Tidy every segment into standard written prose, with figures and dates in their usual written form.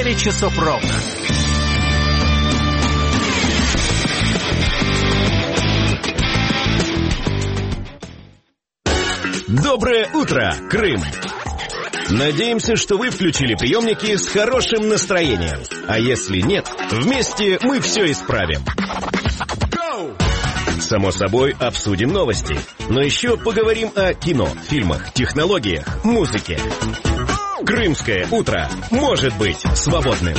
9 часов ровно. Доброе утро, Крым! Надеемся, что вы включили приемники с хорошим настроением. А если нет, вместе мы все исправим. Само собой, обсудим новости. Но еще поговорим о кино, фильмах, технологиях, музыке. Крымское утро может быть свободным.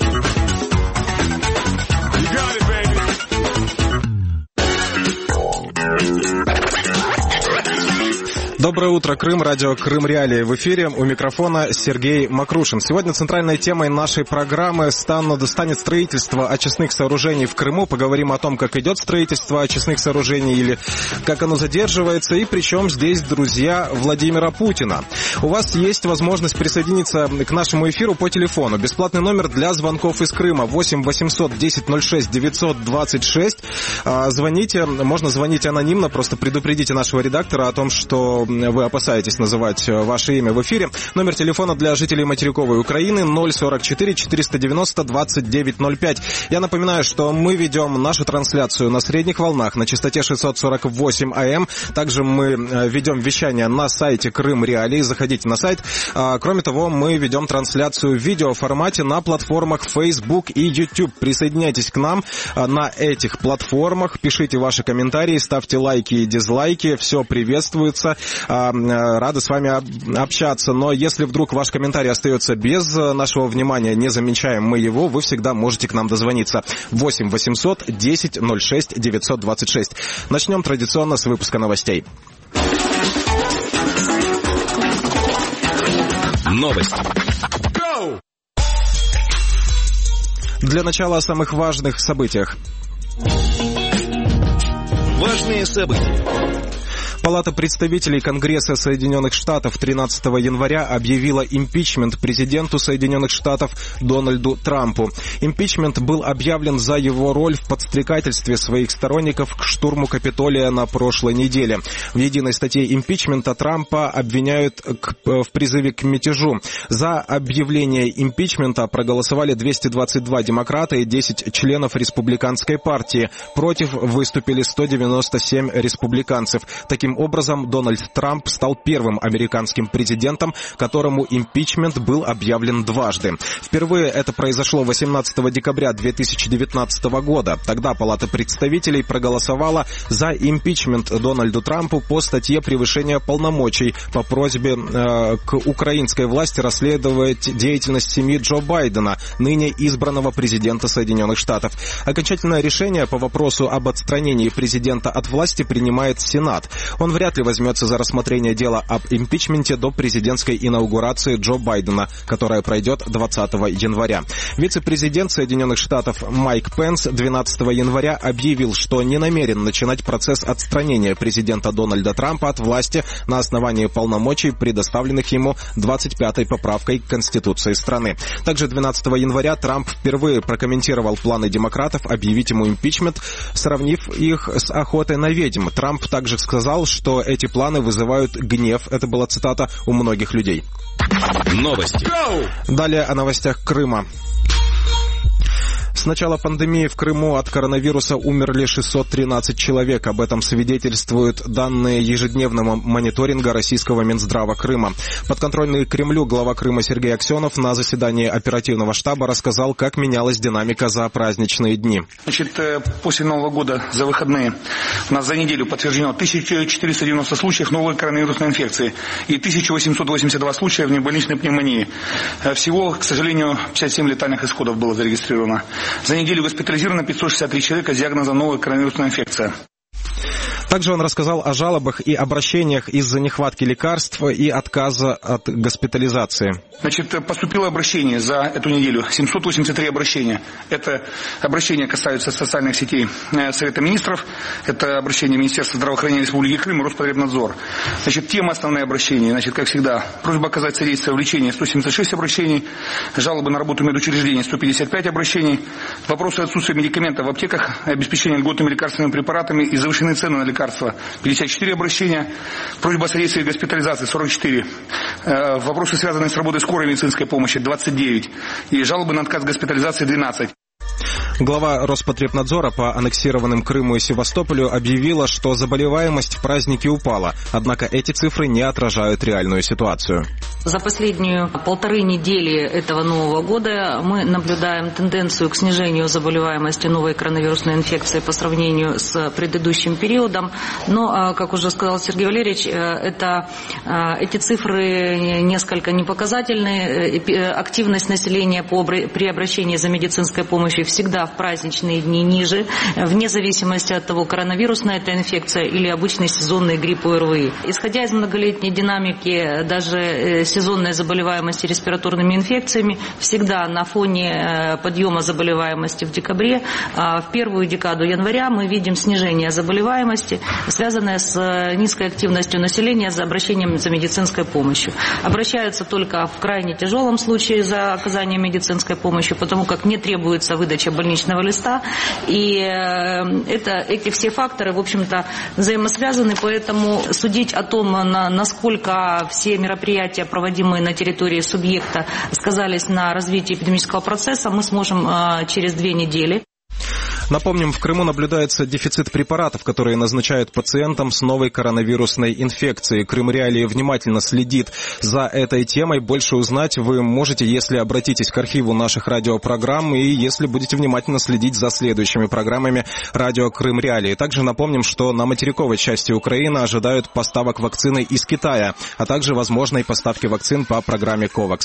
Доброе утро, Крым. Радио Крым Реалии в эфире. У микрофона Сергей Макрушин. Сегодня центральной темой нашей программы станет строительство очистных сооружений в Крыму. Поговорим о том, как идет строительство очистных сооружений или как оно задерживается. И причем здесь друзья Владимира Путина. У вас есть возможность присоединиться к нашему эфиру по телефону. Бесплатный номер для звонков из Крыма 8 800 10 06 926. Звоните. Можно звонить анонимно. Просто предупредите нашего редактора о том, что вы опасаетесь называть ваше имя в эфире. Номер телефона для жителей материковой Украины 044 490 2905. Я напоминаю, что мы ведем нашу трансляцию на средних волнах на частоте 648 АМ. Также мы ведем вещание на сайте Крым Реалии. Заходите на сайт. Кроме того, мы ведем трансляцию в видеоформате на платформах Facebook и YouTube. Присоединяйтесь к нам на этих платформах. Пишите ваши комментарии, ставьте лайки и дизлайки. Все приветствуется. Рады с вами общаться, но если вдруг ваш комментарий остается без нашего внимания, не замечаем мы его, вы всегда можете к нам дозвониться. 8 800 10 06 926. Начнем традиционно с выпуска новостей. Новости. Для начала о самых важных событиях. Важные события. Палата представителей Конгресса Соединенных Штатов 13 января объявила импичмент президенту Соединенных Штатов Дональду Трампу. Импичмент был объявлен за его роль в подстрекательстве своих сторонников к штурму Капитолия на прошлой неделе. В единой статье импичмента Трампа обвиняют в призыве к мятежу. За объявление импичмента проголосовали 222 демократа и 10 членов республиканской партии. Против выступили 197 республиканцев. Таким образом, Дональд Трамп стал первым американским президентом, которому импичмент был объявлен дважды. Впервые это произошло 18 декабря 2019 года. Тогда Палата представителей проголосовала за импичмент Дональду Трампу по статье «Превышение полномочий» по просьбе к украинской власти расследовать деятельность семьи Джо Байдена, ныне избранного президента Соединенных Штатов. Окончательное решение по вопросу об отстранении президента от власти принимает Сенат. Он вряд ли возьмется за рассмотрение дела об импичменте до президентской инаугурации Джо Байдена, которая пройдет 20 января. Вице-президент Соединенных Штатов Майк Пенс 12 января объявил, что не намерен начинать процесс отстранения президента Дональда Трампа от власти на основании полномочий, предоставленных ему 25-й поправкой к Конституции страны. Также 12 января Трамп впервые прокомментировал планы демократов объявить ему импичмент, сравнив их с охотой на ведьм. Трамп также сказал, что эти планы вызывают гнев, это была цитата, у многих людей. Новости. Далее о новостях Крыма. С начала пандемии в Крыму от коронавируса умерли 613 человек. Об этом свидетельствуют данные ежедневного мониторинга российского Минздрава Крыма. Подконтрольный Кремлю глава Крыма Сергей Аксенов на заседании оперативного штаба рассказал, как менялась динамика за праздничные дни. После Нового года за выходные у нас за неделю подтверждено 1490 случаев новой коронавирусной инфекции и 1882 случая внебольничной пневмонии. Всего, к сожалению, 57 летальных исходов было зарегистрировано. За неделю госпитализировано 563 человека с диагнозом новая коронавирусная инфекция. Также он рассказал о жалобах и обращениях из-за нехватки лекарств и отказа от госпитализации. Поступило обращение за эту неделю, 783 обращения. Это обращения касаются социальных сетей Совета Министров, это обращение Министерства здравоохранения Республики Крым и Роспотребнадзор. Тема основные обращения, как всегда, просьба оказать содействие в лечении 176 обращений, жалобы на работу медучреждений 155 обращений, вопросы отсутствия медикаментов в аптеках, обеспечение льготными лекарственными препаратами и завышенные цены на лекарства лекарства 54 обращения, просьба о содействии госпитализации 44, вопросы, связанные с работой скорой медицинской помощи 29 и жалобы на отказ госпитализации 12. Глава Роспотребнадзора по аннексированным Крыму и Севастополю объявила, что заболеваемость в празднике упала, однако эти цифры не отражают реальную ситуацию. За последнюю 1,5 недели этого Нового года мы наблюдаем тенденцию к снижению заболеваемости новой коронавирусной инфекцией по сравнению с предыдущим периодом. Но, как уже сказал Сергей Валерьевич, эти цифры несколько непоказательны. Активность населения при обращении за медицинской помощью всегда в праздничные дни ниже, вне зависимости от того, коронавирусная это инфекция или обычный сезонный грипп ОРВИ. Исходя из многолетней динамики, даже сезонной заболеваемости респираторными инфекциями всегда на фоне подъема заболеваемости в декабре, в первую декаду января мы видим снижение заболеваемости, связанное с низкой активностью населения за обращением за медицинской помощью. Обращаются только в крайне тяжелом случае за оказанием медицинской помощи, потому как не требуется выдача больничного листа, и эти все факторы, в общем-то, взаимосвязаны, поэтому судить о том, насколько все мероприятия, проводимые на территории субъекта, сказались на развитии эпидемического процесса, мы сможем через 2 недели. Напомним, в Крыму наблюдается дефицит препаратов, которые назначают пациентам с новой коронавирусной инфекцией. Крым Реалии внимательно следит за этой темой. Больше узнать вы можете, если обратитесь к архиву наших радиопрограмм и если будете внимательно следить за следующими программами радио Крым Реалии. Также напомним, что на материковой части Украины ожидают поставок вакцины из Китая, а также возможной поставки вакцин по программе COVAX.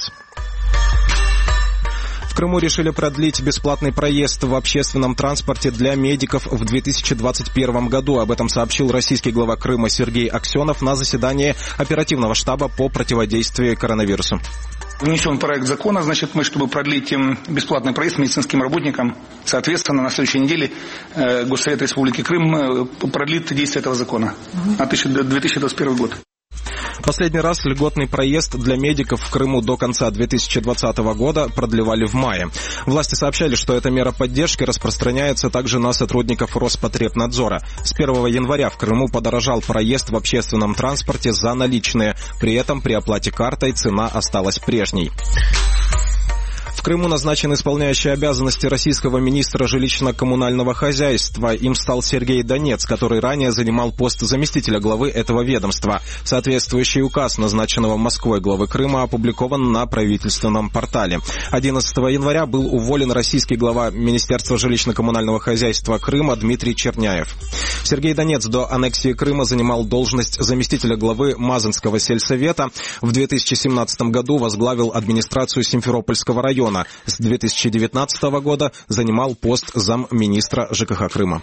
В Крыму решили продлить бесплатный проезд в общественном транспорте для медиков в 2021 году. Об этом сообщил российский глава Крыма Сергей Аксенов на заседании оперативного штаба по противодействию коронавирусу. Внесен проект закона, чтобы продлить бесплатный проезд медицинским работникам. Соответственно, на следующей неделе Госсовет Республики Крым продлит действие этого закона на 2021 год. Последний раз льготный проезд для медиков в Крыму до конца 2020 года продлевали в мае. Власти сообщали, что эта мера поддержки распространяется также на сотрудников Роспотребнадзора. С 1 января в Крыму подорожал проезд в общественном транспорте за наличные. При этом при оплате картой цена осталась прежней. В Крыму назначен исполняющий обязанности российского министра жилищно-коммунального хозяйства. Им стал Сергей Донец, который ранее занимал пост заместителя главы этого ведомства. Соответствующий указ назначенного Москвой главы Крыма опубликован на правительственном портале. 11 января был уволен российский глава Министерства жилищно-коммунального хозяйства Крыма Дмитрий Черняев. Сергей Донец до аннексии Крыма занимал должность заместителя главы Мазанского сельсовета. В 2017 году возглавил администрацию Симферопольского района. С 2019 года занимал пост замминистра ЖКХ Крыма.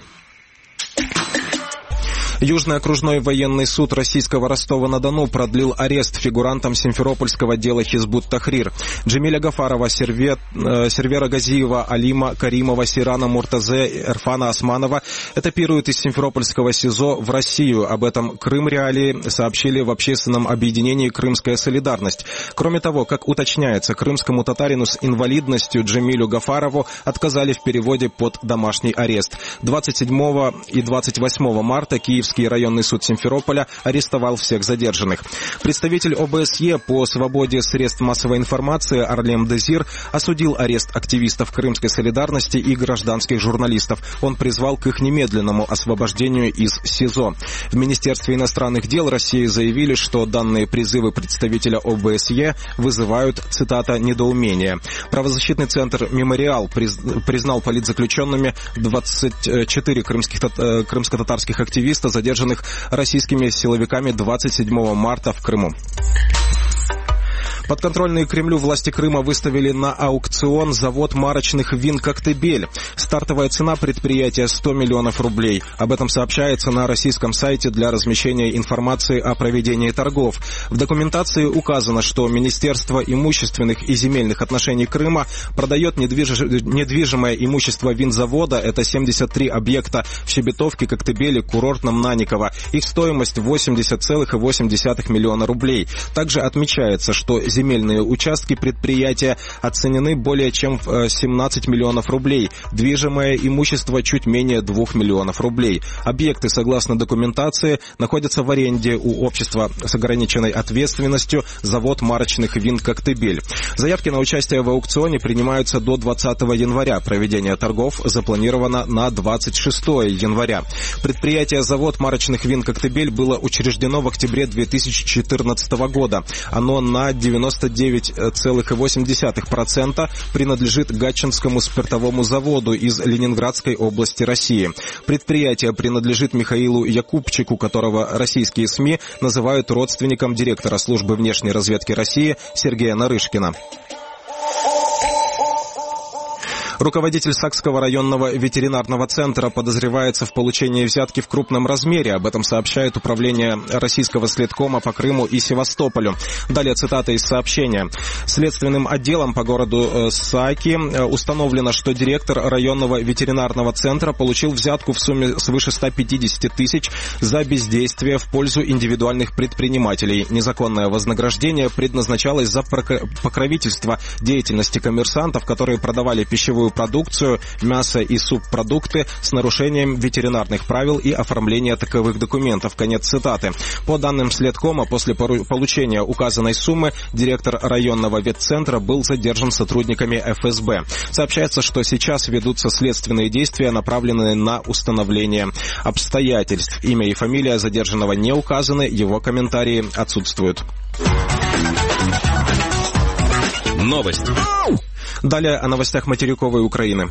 Южный окружной военный суд российского Ростова-на-Дону продлил арест фигурантам симферопольского дела Хизбут Тахрир. Джемиля Гафарова, Сервера Газиева, Алима Каримова, Сирана Муртазе, Эрфана Османова этапируют из симферопольского СИЗО в Россию. Об этом Крым Реалии сообщили в общественном объединении «Крымская солидарность». Кроме того, как уточняется, крымскому татарину с инвалидностью Джемилю Гафарову отказали в переводе под домашний арест. 27 и 28 марта Киевский районный суд Симферополя арестовал всех задержанных. Представитель ОБСЕ по свободе средств массовой информации Арлем Дезир осудил арест активистов Крымской солидарности и гражданских журналистов. Он призвал к их немедленному освобождению из СИЗО. В Министерстве иностранных дел России заявили, что данные призывы представителя ОБСЕ вызывают, цитата, «недоумение». Правозащитный центр «Мемориал» признал политзаключенными 24 крымско-татарских активиста, задержанных российскими силовиками 27 марта в Крыму. Подконтрольные Кремлю власти Крыма выставили на аукцион завод марочных вин «Коктебель». Стартовая цена предприятия 100 миллионов рублей. Об этом сообщается на российском сайте для размещения информации о проведении торгов. В документации указано, что Министерство имущественных и земельных отношений Крыма продает недвижимое имущество винзавода. Это 73 объекта в Щебетовке, Коктебеле, Курортном, Наниково. Их стоимость 80,8 миллиона рублей. Также отмечается, что земельные участки предприятия оценены более чем в 17 миллионов рублей. Движимое имущество чуть менее 2 миллионов рублей. Объекты, согласно документации, находятся в аренде у общества с ограниченной ответственностью «Завод марочных вин «Коктебель». Заявки на участие в аукционе принимаются до 20 января. Проведение торгов запланировано на 26 января. Предприятие «Завод марочных вин «Коктебель» было учреждено в октябре 2014 года. Оно на 99,8% принадлежит Гатчинскому спиртовому заводу из Ленинградской области России. Предприятие принадлежит Михаилу Якубчику, которого российские СМИ называют родственником директора службы внешней разведки России Сергея Нарышкина. Руководитель Сакского районного ветеринарного центра подозревается в получении взятки в крупном размере. Об этом сообщает Управление российского следкома по Крыму и Севастополю. Далее цитата из сообщения. Следственным отделом по городу Саки установлено, что директор районного ветеринарного центра получил взятку в сумме свыше 150 тысяч за бездействие в пользу индивидуальных предпринимателей. Незаконное вознаграждение предназначалось за покровительство деятельности коммерсантов, которые продавали пищевую продукцию, мясо и субпродукты с нарушением ветеринарных правил и оформления таковых документов. Конец цитаты. По данным следкома, после получения указанной суммы директор районного ветцентра был задержан сотрудниками ФСБ. Сообщается, что сейчас ведутся следственные действия, направленные на установление обстоятельств. Имя и фамилия задержанного не указаны, его комментарии отсутствуют. Новость. Далее о новостях материковой Украины.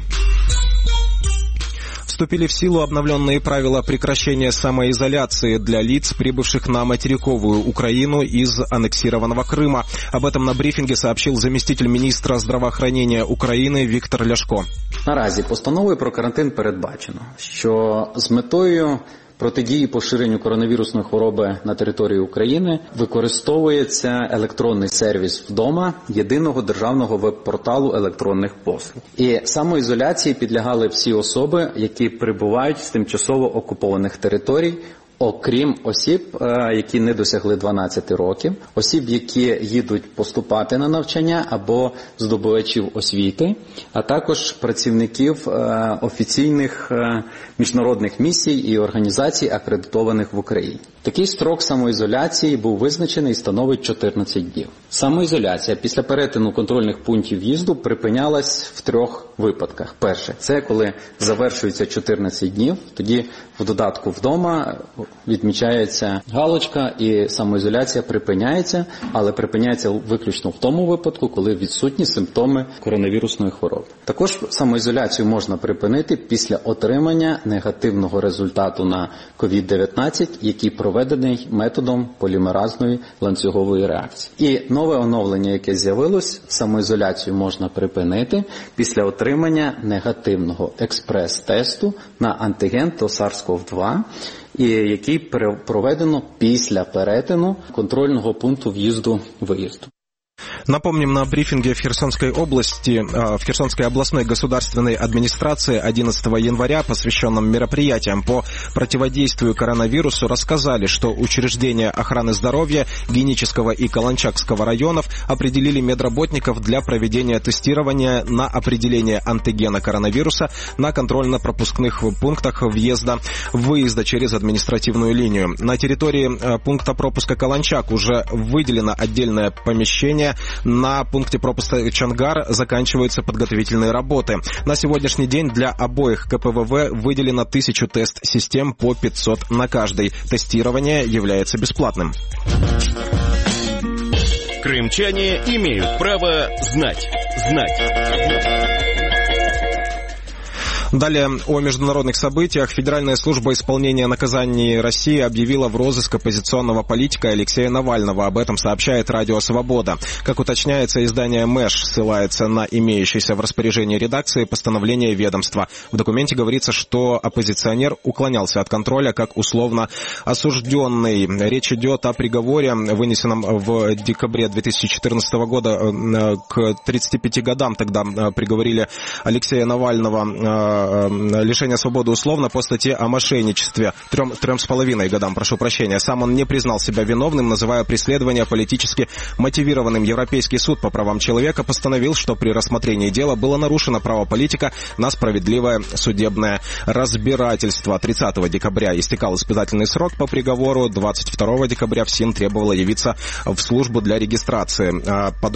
Вступили в силу обновленные правила прекращения самоизоляции для лиц, прибывших на материковую Украину из аннексированного Крыма. Об этом на брифінгі сообщил заместитель міністра здравоохранения України Віктор Ляшко. Наразі постановою про карантин передбачено, що з метою протидії поширенню коронавірусної хвороби на території України використовується електронний сервіс «Вдома» єдиного державного веб-порталу електронних послуг. І самоізоляції підлягали всі особи, які прибувають з тимчасово окупованих територій, окрім осіб, які не досягли 12 років, осіб, які їдуть поступати на навчання або здобувачів освіти, а також працівників офіційних міжнародних місій і організацій, акредитованих в Україні. Такий строк самоізоляції був визначений і становить 14 днів. Самоізоляція після перетину контрольних пунктів в'їзду припинялась в 3 випадках. Перше, це коли завершується 14 днів, тоді в додатку «Вдома» відмічається галочка і самоізоляція припиняється, але припиняється виключно в тому випадку, коли відсутні симптоми коронавірусної хвороби. Також самоізоляцію можна припинити після отримання негативного результату на COVID-19, який проведений методом полімеразної ланцюгової реакції. І нове оновлення, яке з'явилось, самоізоляцію можна припинити після отримання негативного експрес-тесту на антиген до SARS-CoV-2, і який проведено після перетину контрольного пункту в'їзду-виїзду. Напомним, на брифинге в Херсонской областной государственной администрации 11 января, посвященном мероприятиям по противодействию коронавирусу, рассказали, что учреждения охраны здоровья Генического и Каланчакского районов определили медработников для проведения тестирования на определение антигена коронавируса на контрольно-пропускных пунктах въезда-выезда через административную линию. На территории пункта пропуска Каланчак уже выделено отдельное помещение. На пункте пропуска Чангар заканчиваются подготовительные работы. На сегодняшний день для обоих КПВВ выделено 1000 тест-систем по 500 на каждый. Тестирование является бесплатным. Крымчане имеют право знать. Далее о международных событиях. Федеральная служба исполнения наказаний России объявила в розыск оппозиционного политика Алексея Навального. Об этом сообщает Радио Свобода. Как уточняется, издание МЭШ ссылается на имеющееся в распоряжении редакции постановление ведомства. В документе говорится, что оппозиционер уклонялся от контроля как условно осужденный. Речь идет о приговоре, вынесенном в декабре 2014 года к 35 годам. Тогда приговорили Алексея Навального лишения свободы условно по статье о мошенничестве. 3,5 годам, прошу прощения. Сам он не признал себя виновным, называя преследование политически мотивированным. Европейский суд по правам человека постановил, что при рассмотрении дела было нарушено право политика на справедливое судебное разбирательство. 30 декабря истекал испытательный срок по приговору. 22 декабря ФСИН требовала явиться в службу для регистрации.